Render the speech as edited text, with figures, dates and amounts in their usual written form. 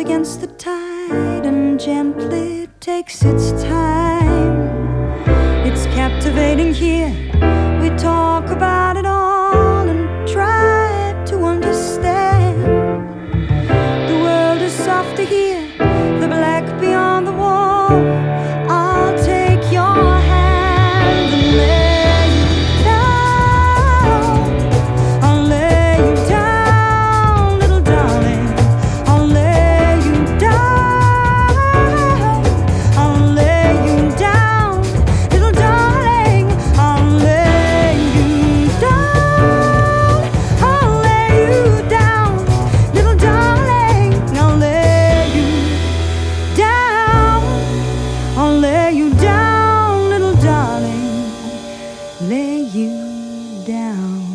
against the tide and gently takes its time. It's captivating here. We talk about it all and try to understand. The world is softer here, the black beyond the wall. I'll take your hand and lay you down. I'll lay you down, little darling. I'll lay you down. I'll lay you down, little darling. I'll lay you down. I'll lay you down, little darling. I'll lay you down. I'll lay you down, little darling. Lay you down.